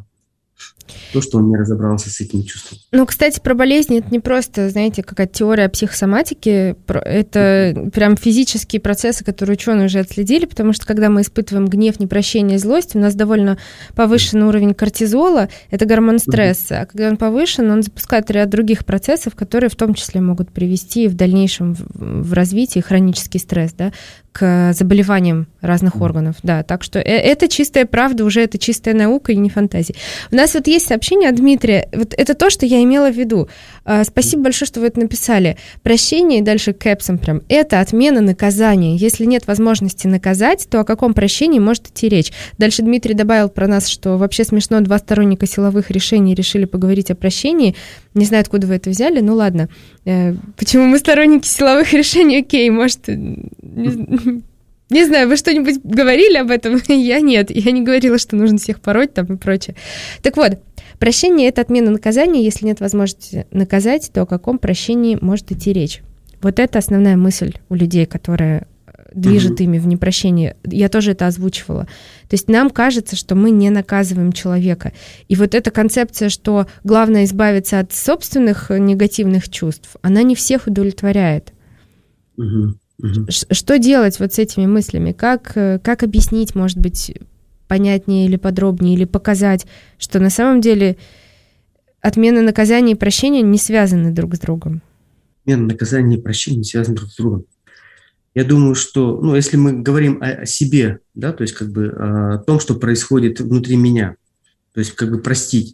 то, что он не разобрался с этим чувством. Ну, кстати, про болезни это не просто, знаете, какая-то теория психосоматики, это прям физические процессы, которые ученые уже отследили, потому что когда мы испытываем гнев, непрощение, злость, у нас довольно повышенный уровень кортизола, это гормон стресса, а когда он повышен, он запускает ряд других процессов, которые в том числе могут привести в дальнейшем в развитии хронический стресс, да, к заболеваниям разных органов, да, так что это чистая правда, уже это чистая наука и не фантазия. У нас вот есть сообщение от Дмитрия, вот это то, что я имела в виду. Спасибо большое, что вы это написали. Прощение, и дальше кэпсом прям, это отмена наказания. Если нет возможности наказать, то о каком прощении может идти речь? Дальше Дмитрий добавил про нас, что вообще смешно, два сторонника силовых решений решили поговорить о прощении. Не знаю, откуда вы это взяли, ну ладно. Почему мы сторонники силовых решений? Окей, может... Не, не знаю, вы что-нибудь говорили об этом? Я нет, я не говорила, что нужно всех пороть там и прочее. Так вот, прощение – это отмена наказания. Если нет возможности наказать, то о каком прощении может идти речь? Вот это основная мысль у людей, которая движет mm-hmm. ими в непрощении. Я тоже это озвучивала. То есть нам кажется, что мы не наказываем человека. И вот эта концепция, что главное избавиться от собственных негативных чувств, она не всех удовлетворяет. Mm-hmm. Что делать вот с этими мыслями? Как, как объяснить, может быть, понятнее или подробнее, или показать, что на самом деле отмена наказания и прощения не связаны друг с другом? Отмена наказания и прощения не связаны друг с другом. Я думаю, что, ну, если мы говорим о, о себе, да, то есть как бы о том, что происходит внутри меня, то есть как бы простить.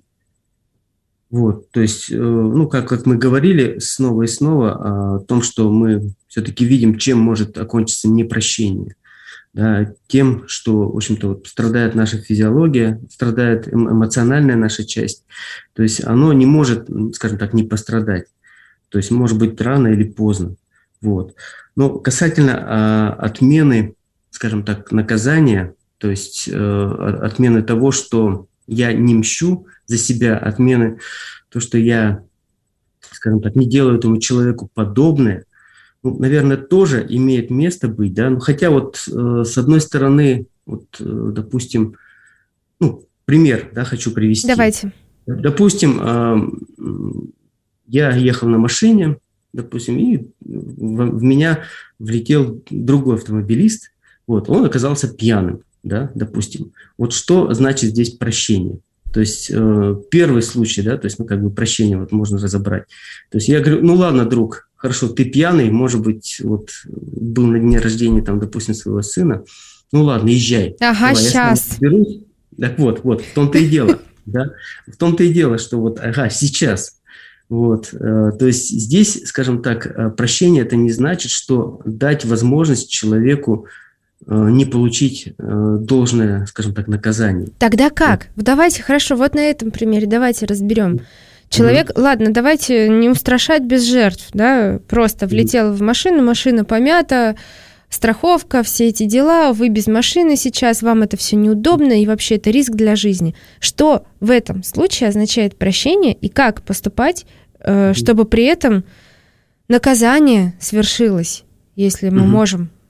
Вот, то есть, ну, как, как мы говорили снова и снова о том, что мы все-таки видим, чем может окончиться непрощение. Да, тем, что, в общем-то, вот, страдает наша физиология, страдает эмоциональная наша часть. То есть оно не может, скажем так, не пострадать. То есть может быть рано или поздно. Вот. Но касательно а, отмены, скажем так, наказания, то есть а, отмены того, что я не мщу за себя, отмены то, что я, скажем так, не делаю этому человеку подобное, ну, наверное, тоже имеет место быть, да, ну, хотя вот э, с одной стороны, вот, э, допустим, ну, пример, да, хочу привести. Давайте. Допустим, э, я ехал на машине, допустим, и в, в меня влетел другой автомобилист, вот, он оказался пьяным, да, допустим. Вот что значит здесь прощение? То есть э, первый случай, да, то есть, ну, как бы прощение вот можно разобрать. То есть я говорю, ну, ладно, друг, хорошо, ты пьяный, может быть, вот был на дне рождения, там, допустим, своего сына, ну, ладно, езжай. Ага, давай, сейчас. Так вот, вот, в том-то и дело, да, в том-то и дело, что вот, ага, сейчас. Вот, э, то есть здесь, скажем так, прощение – это не значит, что дать возможность человеку не получить э, должное, скажем так, наказание. Тогда как? Да. Давайте, хорошо, вот на этом примере давайте разберем. Человек, mm-hmm. ладно, давайте не устрашать без жертв, да, просто влетел mm-hmm. в машину, машина помята, страховка, все эти дела, вы без машины сейчас, вам это все неудобно, и вообще это риск для жизни. Что в этом случае означает прощение, и как поступать, э, чтобы при этом наказание свершилось, если мы mm-hmm. можем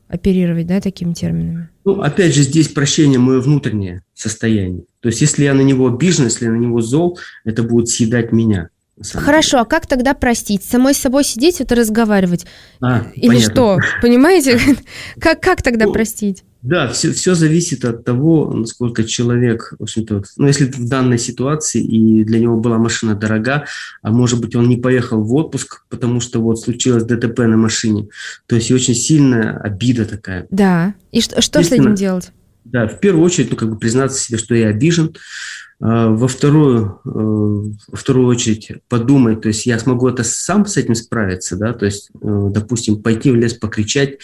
оперировать, да, такими терминами? Ну, опять же, здесь прощение – мое внутреннее состояние. То есть, если я на него обижен, если я на него зол, это будет съедать меня. Хорошо, а как тогда простить? Самой с собой сидеть вот и разговаривать? А, Или понятно. что? Понимаете? как, как тогда Ну, простить? Да, все, все зависит от того, насколько человек, в общем-то, ну, если в данной ситуации и для него была машина дорога, а может быть, он не поехал в отпуск, потому что вот случилось ДТП на машине, то есть очень сильная обида такая. Да, и что, что с этим делать? Да, в первую очередь, ну, как бы признаться себе, что я обижен. Во вторую, во вторую очередь подумать, то есть я смогу это сам с этим справиться, да, то есть, допустим, пойти в лес покричать,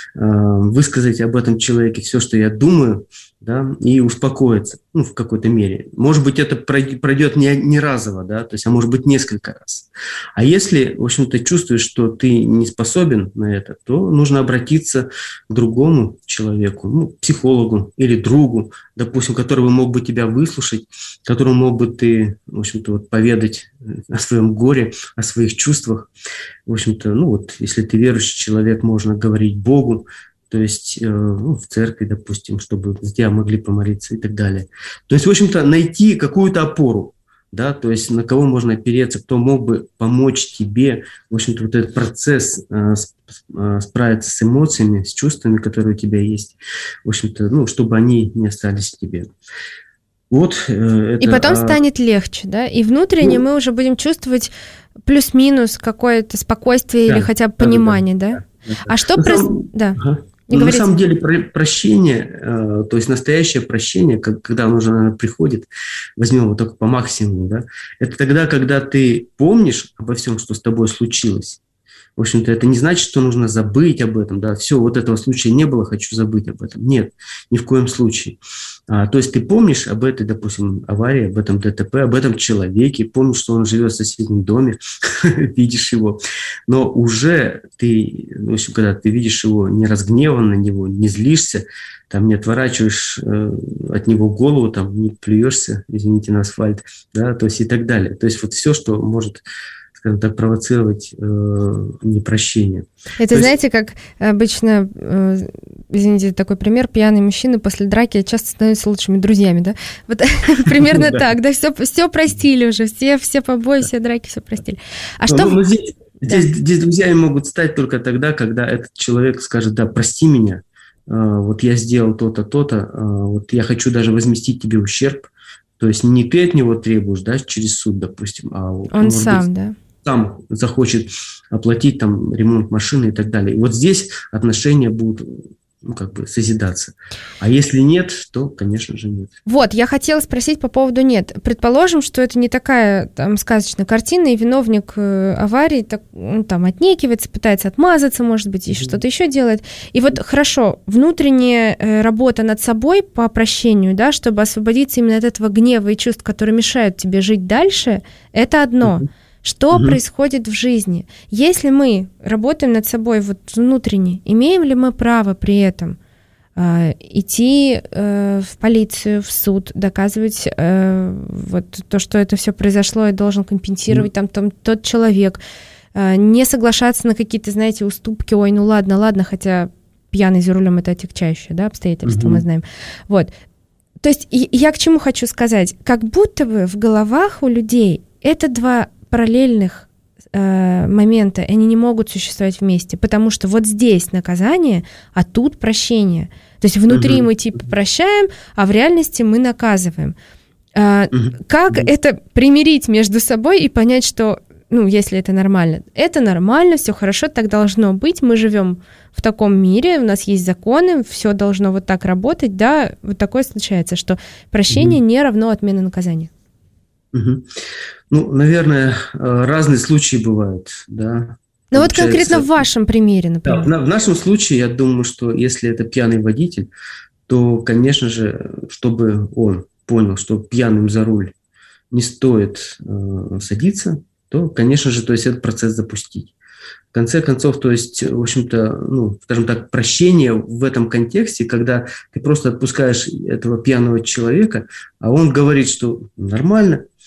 высказать об этом человеке все, что я думаю, да, и успокоиться, ну, в какой-то мере. Может быть, это пройдет не, не разово, да, то есть, а может быть, несколько раз. А если, в общем-то, чувствуешь, что ты не способен на это, то нужно обратиться к другому человеку, ну, психологу или другу, допустим, который мог бы тебя выслушать, которому мог бы ты, в общем-то, вот, поведать о своем горе, о своих чувствах. В общем-то, ну вот, если ты верующий человек, можно говорить Богу, то есть э, ну, в церкви, допустим, чтобы за тебя могли помолиться и так далее. То есть, в общем-то, найти какую-то опору, да, то есть на кого можно опереться, кто мог бы помочь тебе, в общем-то, вот этот процесс э, э, справиться с эмоциями, с чувствами, которые у тебя есть, в общем-то, ну, чтобы они не остались в тебе. Вот, э, это, и потом а... станет легче, да? И внутренне ну, мы уже будем чувствовать плюс-минус какое-то спокойствие да, или хотя бы понимание, да? да? да? да. А что... Про... Самом... Да. Ага. Ну, на самом деле про- прощение, э, то есть настоящее прощение, как, когда оно уже, наверное, приходит, возьмем вот только по максимуму, да, это тогда, когда ты помнишь обо всем, что с тобой случилось. В общем-то, это не значит, что нужно забыть об этом, да, все, вот этого случая не было, хочу забыть об этом. Нет, ни в коем случае. А, то есть ты помнишь об этой, допустим, аварии, об этом ДТП, об этом человеке, помнишь, что он живет в соседнем доме, видишь его, но уже ты, в общем, когда ты видишь его, не разгневан на него, не злишься, там не отворачиваешь э, от него голову, там не плюешься, извините, на асфальт, да, то есть и так далее. То есть вот все, что может, скажем так, провоцировать э, непрощение. Это, то знаете, есть... как обычно, э, извините, такой пример, пьяные мужчины после драки часто становятся лучшими друзьями, да? Вот примерно так, да, все простили уже, все побои, все драки, все простили. А что... Здесь друзьями могут стать только тогда, когда этот человек скажет, да, прости меня, вот я сделал то-то, то-то, вот я хочу даже возместить тебе ущерб. То есть не ты от него требуешь, да, через суд, допустим, а вот, он сам, быть, да, сам захочет оплатить там ремонт машины и так далее. И вот здесь отношения будут, ну, как бы созидаться. А если нет, то, конечно же, нет. Вот, я хотела спросить по поводу «нет». Предположим, что это не такая там сказочная картина, и виновник э, аварии так, ну, там отнекивается, пытается отмазаться, может быть, и mm-hmm. что-то еще делает. И вот хорошо, внутренняя э, работа над собой по прощению, да, чтобы освободиться именно от этого гнева и чувств, которые мешают тебе жить дальше, это одно. Mm-hmm. Что угу. происходит в жизни? Если мы работаем над собой вот внутренне, имеем ли мы право при этом э, идти э, в полицию, в суд, доказывать э, вот то, что это все произошло и должен компенсировать угу. там, там тот человек, э, не соглашаться на какие-то, знаете, уступки, ой, ну ладно, ладно, хотя пьяный за рулем это отягчающее, да, обстоятельство, угу. мы знаем. Вот. То есть и, я к чему хочу сказать? Как будто бы в головах у людей это два параллельных э, момента, они не могут существовать вместе, потому что вот здесь наказание, а тут прощение. То есть внутри uh-huh. мы типа прощаем, а в реальности мы наказываем. Э, uh-huh. Как uh-huh. это примирить между собой и понять, что, ну, если это нормально, это нормально, все хорошо, так должно быть, мы живем в таком мире, у нас есть законы, все должно вот так работать, да, вот такое случается, что прощение uh-huh. не равно отмене наказания. Угу. Ну, наверное, разные случаи бывают, да. Ну вот конкретно в вашем примере, например. Да, в нашем случае, я думаю, что если это пьяный водитель, то, конечно же, чтобы он понял, что пьяным за руль не стоит э, садиться, то, конечно же, то есть этот процесс запустить. В конце концов, то есть, в общем-то, ну, скажем так, прощение в этом контексте, когда ты просто отпускаешь этого пьяного человека, а он говорит, что нормально,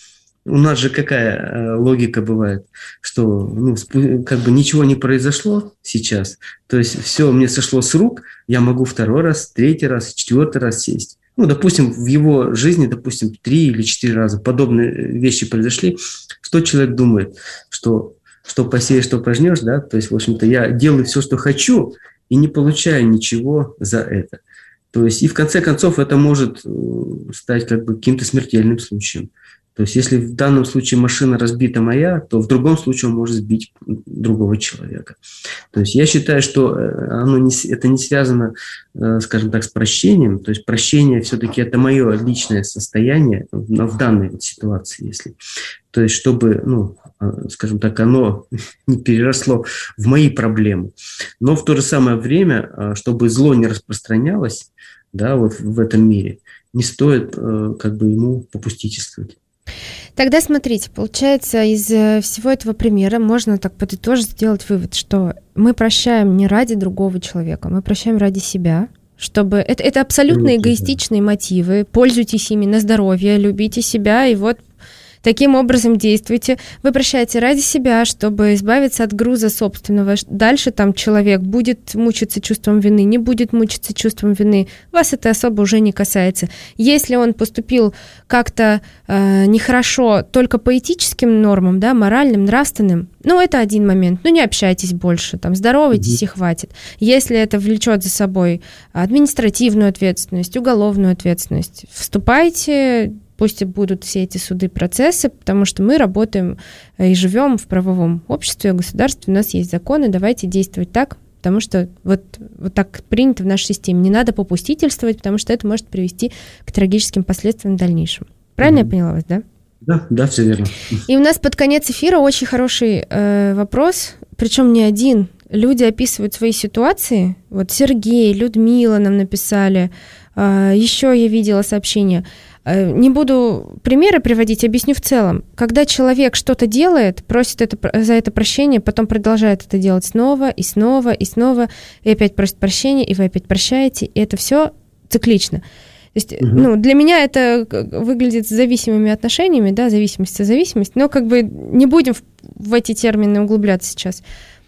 у нас же какая э, логика бывает, что ну, спу- как бы ничего не произошло сейчас, то есть все мне сошло с рук, я могу второй раз, третий раз, четвертый раз сесть. Ну, допустим, в его жизни, допустим, три или четыре раза подобные вещи произошли. Что человек думает? Что, что посеешь, что пожнешь, да? То есть, в общем-то, я делаю все, что хочу, и не получаю ничего за это. То есть, и в конце концов это может стать как бы каким-то смертельным случаем. То есть, если в данном случае машина разбита моя, то в другом случае он может сбить другого человека. То есть, я считаю, что оно не, это не связано, скажем так, с прощением. То есть, прощение все-таки это мое личное состояние в данной вот ситуации, если. То есть, чтобы, ну, скажем так, оно не переросло в мои проблемы. Но в то же самое время, чтобы зло не распространялось, да, вот в этом мире, не стоит как бы ему попустительствовать. Тогда смотрите, получается, из всего этого примера можно так подытожить, сделать вывод, что мы прощаем не ради другого человека, мы прощаем ради себя, чтобы... Это, это абсолютно эгоистичные мотивы, пользуйтесь ими на здоровье, любите себя, и вот таким образом действуйте. Вы прощаете ради себя, чтобы избавиться от груза собственного. Дальше там человек будет мучиться чувством вины, не будет мучиться чувством вины. Вас это особо уже не касается. Если он поступил как-то э, нехорошо только по этическим нормам, да, моральным, нравственным, ну, это один момент. Ну, не общайтесь больше, там, здоровайтесь mm-hmm. и хватит. Если это влечет за собой административную ответственность, уголовную ответственность, вступайте. Пусть будут все эти суды, процессы, потому что мы работаем и живем в правовом обществе, в государстве, у нас есть законы, давайте действовать так, потому что вот, вот так принято в нашей системе. Не надо попустительствовать, потому что это может привести к трагическим последствиям в дальнейшем. Правильно mm-hmm. я поняла вас, да? Да, да, все верно. И у нас под конец эфира очень хороший э, вопрос, причем не один. Люди описывают свои ситуации. Вот Сергей, Людмила нам написали, э, еще я видела сообщение. Не буду примеры приводить, объясню в целом. Когда человек что-то делает, просит это, за это прощение, потом продолжает это делать снова и снова и снова, и опять просит прощения, и вы опять прощаете, и это все циклично. То есть, угу. ну, для меня это выглядит зависимыми отношениями, да, зависимость, зависимость, но как бы не будем в, в эти термины углубляться сейчас.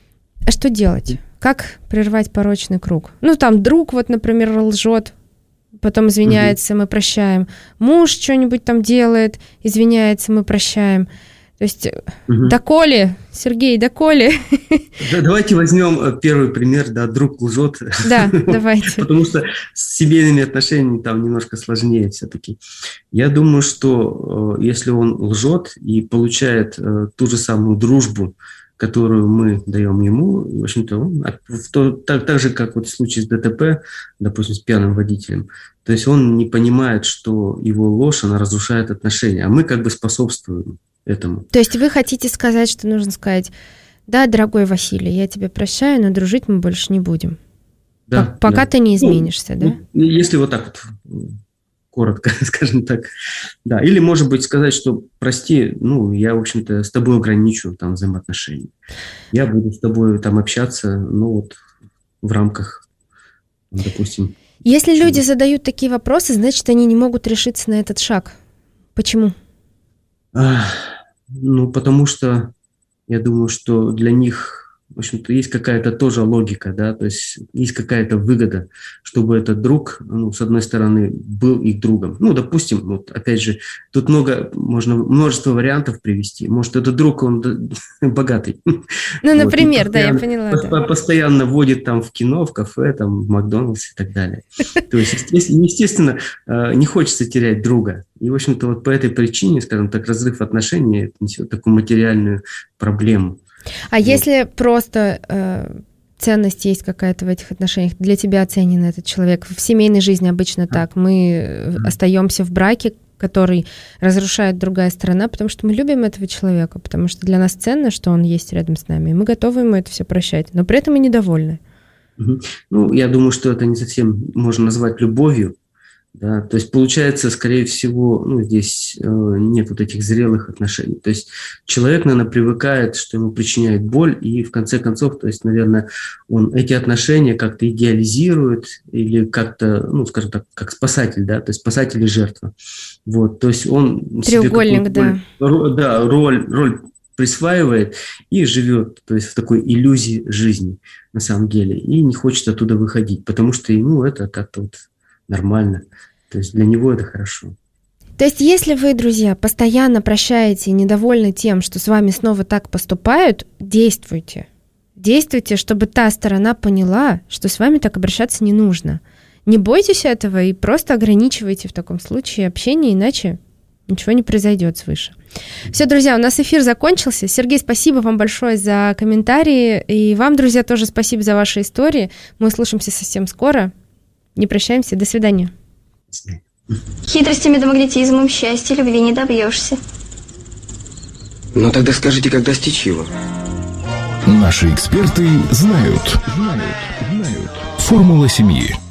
А что делать? Как прервать порочный круг? Ну, там друг, вот, например, лжет, потом извиняется, угу. мы прощаем. Муж что-нибудь там делает, извиняется, мы прощаем. То есть, угу. доколе, Сергей, доколе? Да, давайте возьмем первый пример, да, друг лжет. Да, давайте. Потому что с семейными отношениями там немножко сложнее все-таки. Я думаю, что если он лжет и получает ту же самую дружбу, которую мы даем ему, в общем-то, он, то, так, так же, как вот в случае с ДТП, допустим, с пьяным водителем, то есть он не понимает, что его ложь, она разрушает отношения, а мы как бы способствуем этому. То есть вы хотите сказать, что нужно сказать, да, дорогой Василий, я тебя прощаю, но дружить мы больше не будем. Да, пока да. ты не изменишься, ну, да? Ну, если вот так вот... коротко, скажем так. Да. Или, может быть, сказать, что прости, ну, я, в общем-то, с тобой ограничу там взаимоотношения. Я буду с тобой там общаться, ну, вот в рамках, допустим... Если чего? Люди задают такие вопросы, значит, они не могут решиться на этот шаг. Почему? А, ну, потому что я думаю, что для них... В общем-то, есть какая-то тоже логика, да, то есть есть какая-то выгода, чтобы этот друг, ну, с одной стороны, был их другом. Ну, допустим, вот опять же, тут много, можно множество вариантов привести. Может, этот друг, он богатый. Ну, например, вот, да, я поняла. По- да. Постоянно водит там в кино, в кафе, там, в Макдональдс и так далее. То есть, естественно, не хочется терять друга. И, в общем-то, вот по этой причине, скажем так, разрыв отношений несет такую материальную проблему. А вот. Если просто э, ценность есть какая-то в этих отношениях, для тебя оценен этот человек, в семейной жизни обычно а. так, мы а. остаемся в браке, который разрушает другая сторона, потому что мы любим этого человека, потому что для нас ценно, что он есть рядом с нами, и мы готовы ему это все прощать, но при этом мы недовольны. Угу. Ну, я думаю, что это не совсем можно назвать любовью, Да, то есть получается, скорее всего, ну, здесь э, нет вот этих зрелых отношений. То есть человек, наверное, привыкает, что ему причиняет боль, и в конце концов, то есть, наверное, он эти отношения как-то идеализирует или как-то, ну, скажем так, как спасатель, да, то есть спасатель и жертва. Вот, то есть он треугольник, да. Роль, да, роль, роль присваивает и живет, то есть в такой иллюзии жизни на самом деле, и не хочет оттуда выходить, потому что ему это как-то вот нормально. То есть для него это хорошо. То есть если вы, друзья, постоянно прощаете и недовольны тем, что с вами снова так поступают, действуйте. Действуйте, чтобы та сторона поняла, что с вами так обращаться не нужно. Не бойтесь этого и просто ограничивайте в таком случае общение, иначе ничего не произойдет свыше. Все, друзья, у нас эфир закончился. Сергей, спасибо вам большое за комментарии. И вам, друзья, тоже спасибо за ваши истории. Мы услышимся совсем скоро. Не прощаемся. До свидания. Хитростями да магнетизмом счастья любви не добьешься. Ну тогда скажите, как достичь его? Наши эксперты знают. Знают. Знают. Формула семьи.